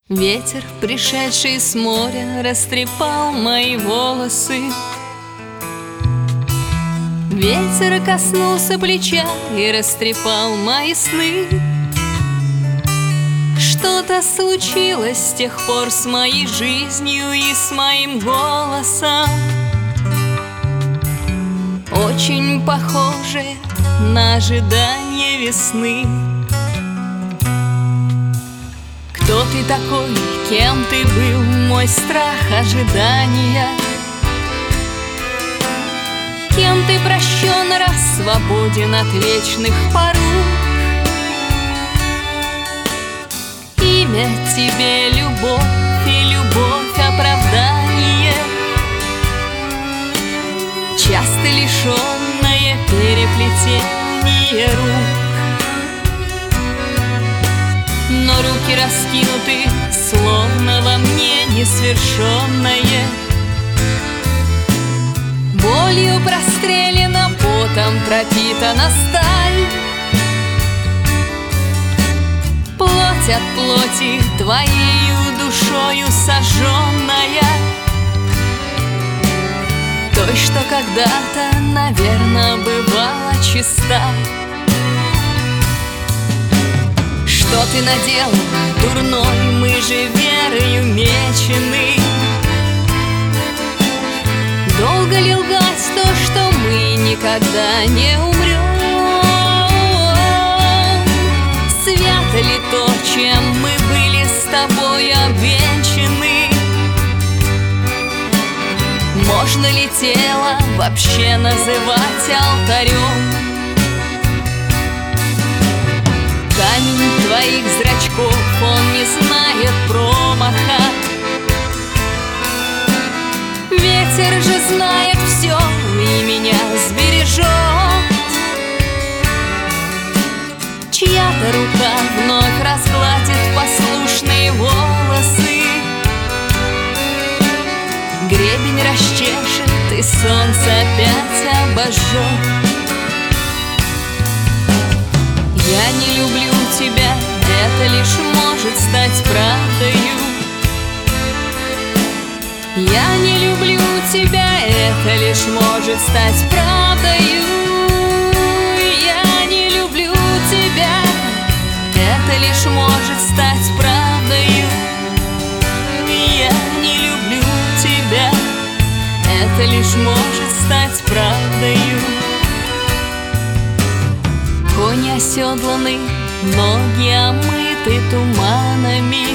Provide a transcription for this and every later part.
Ветер, пришедший с моря, растрепал мои волосы. Ветер коснулся плеча и растрепал мои сны. Что-то случилось с тех пор с моей жизнью и с моим голосом, очень похоже на ожидание весны. Кто ты такой, кем ты был, мой страх ожидания? Кем ты прощен, раз свободен от вечных порук? Имя тебе любовь, и любовь оправдание, часто лишенное переплетение рук. Но руки раскинуты, словно во мне несвершенное. Болью прострелена, потом пропитана сталь. Плоть от плоти, твоею душою сожженная, той, что когда-то, наверно, бывала чиста. Что ты надел, дурной, мы же верою мечены. Долго ли лгать то, что мы никогда не умрем? Свято ли то, чем мы были с тобой обвенчаны? Можно ли тело вообще называть алтарем? Камень твоих зрачков, он не знает промаха. Ветер же знает все и меня сбережет. Чья-то рука вновь разгладит послушные волосы. Гребень расчешет, и солнце опять обожжет. Я не люблю тебя, это лишь может стать правдою. Я не люблю тебя, это лишь может стать правдою. Я не люблю тебя, это лишь может стать правдою. Я не люблю тебя, это лишь может стать правдою. Кони оседланы, ноги омыты туманами.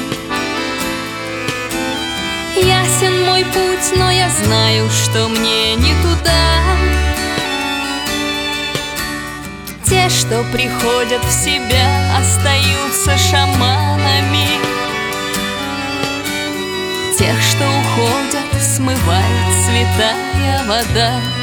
Ясен мой путь, но я знаю, что мне не туда. Те, что приходят в себя, остаются шаманами. Тех, что уходят, смывает святая вода.